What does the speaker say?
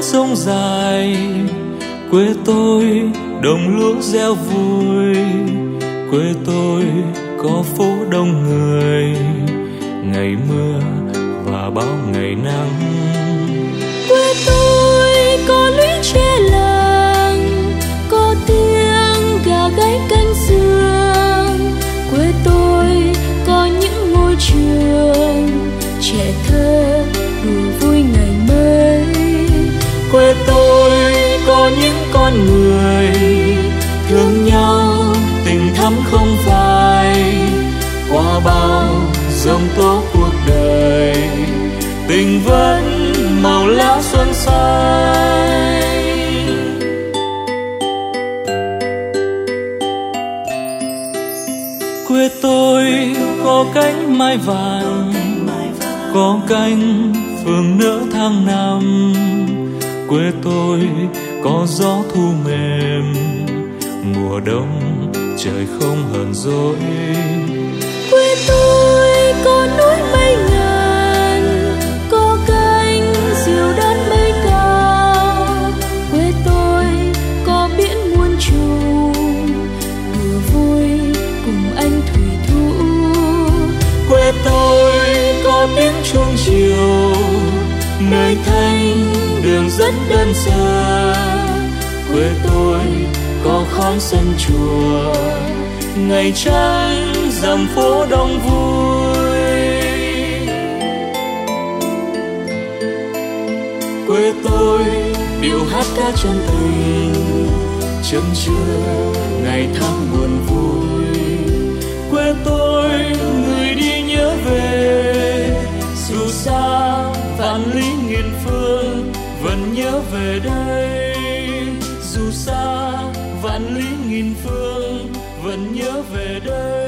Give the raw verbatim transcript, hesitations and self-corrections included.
sông dài. Quê tôi đồng lúa gieo vui, quê tôi có phố đông người, ngày mưa và bao ngày nắng. Quê tôi có lũy tre làng, có tiếng gà gáy canh sương. Quê tôi có những ngôi trường, trẻ thơ đùa vui ngày mới. Quê tôi có những con người thương nhau, tình thắm không phai. Qua bao giông tố cuộc đời, tình vẫn màu lá xuân xanh. Quê tôi có cánh mai vàng, có cánh phượng nở tháng năm. Quê tôi có gió thu mềm, mùa đông trời không hờn dỗi. Quê tôi có núi mây ngàn, có cánh diều đan mây cao. Quê tôi có biển muôn trùng, đùa vui cùng anh thủy thủ. Quê tôi có tiếng chuông chiều, nơi thanh đường rất đơn sơ. Quê tôi có khói sân chùa, ngày trăng dằm phố đông vui. Quê tôi điệu hát ca chân tình, chân chưa ngày tháng buồn vui. Quê tôi người đi nhớ về, dù xa vạn lý nghìn phương vẫn nhớ về đây. Dù xa vạn lý nghìn phương vẫn nhớ về đây.